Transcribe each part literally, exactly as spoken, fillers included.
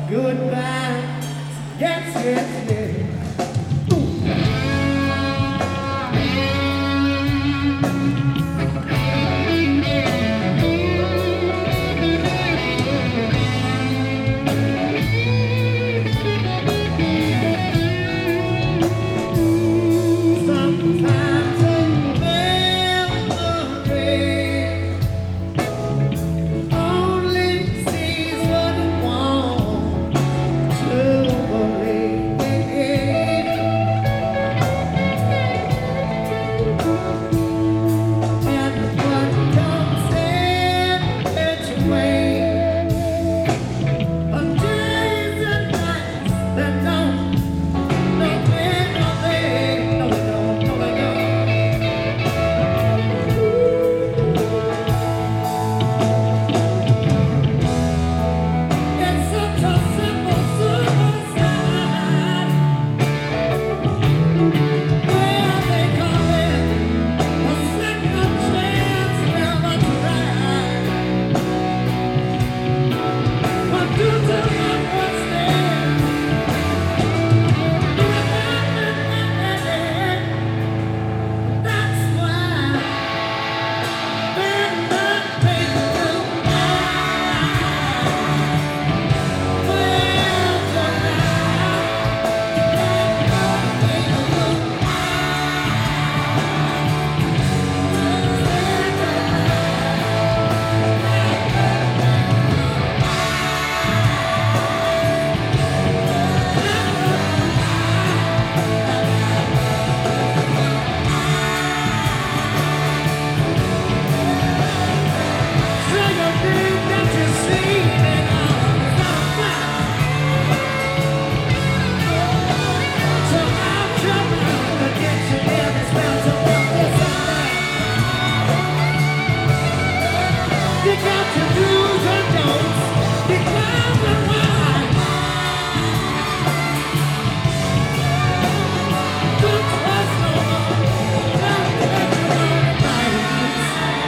Goodbye. Yes, yes, yes. Sometimes a memory only sees what it wants to believe. And what comes in its way of days and nights that don't know when or they, no, they don't, no, they don't. It's such a simple suicide where they call it a second chance, never tried. But due to my mistake, that's why they're not paying You got to do the don'ts, decline the why. Don't trust no one, don't let your advice.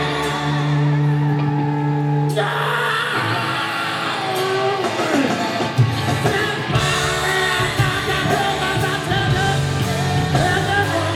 No! Stand by and not the rumors I tell you. Tell them what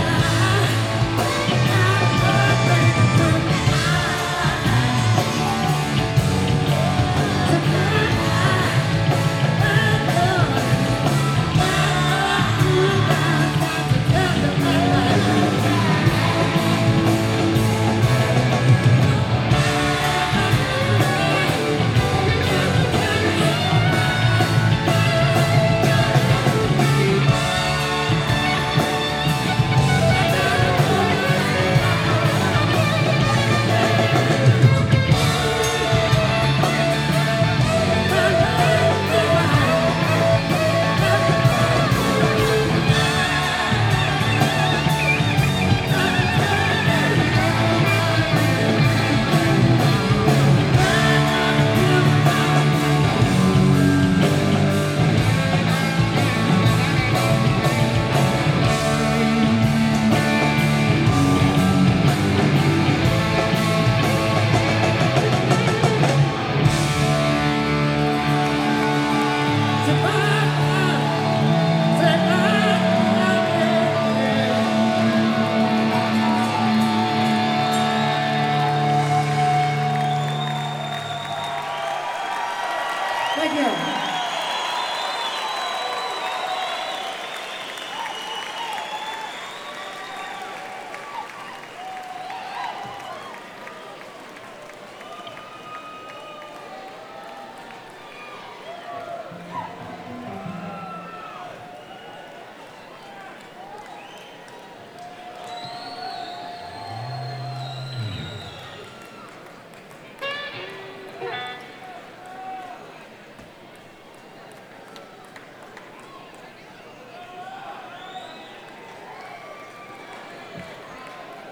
Thank you.